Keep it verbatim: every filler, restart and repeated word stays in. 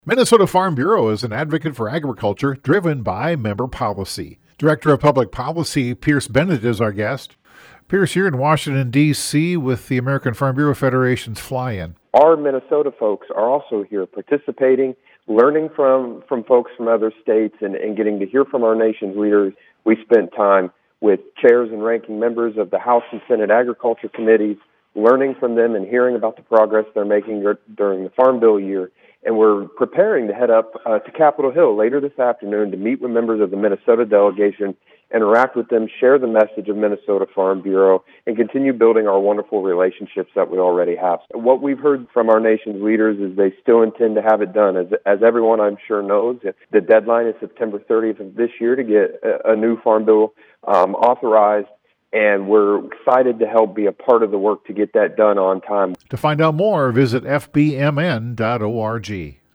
Minnesota Farm Bureau is an advocate for agriculture driven by member policy. Director of Public Policy, Pierce Bennett, is our guest. Pierce, you're in Washington, D C with the American Farm Bureau Federation's fly-in. Our Minnesota folks are also here participating, learning from, from folks from other states, and, and getting to hear from our nation's leaders. We spent time with chairs and ranking members of the House and Senate Agriculture Committees, learning from them and hearing about the progress they're making during the Farm Bill year. And we're preparing to head up uh, to Capitol Hill later this afternoon to meet with members of the Minnesota delegation, interact with them, share the message of Minnesota Farm Bureau, and continue building our wonderful relationships that we already have. What we've heard from our nation's leaders is they still intend to have it done. As, as everyone I'm sure knows, the deadline is September thirtieth of this year to get a, a new Farm Bill um, authorized. And we're excited to help be a part of the work to get that done on time. To find out more, visit f b m n dot org.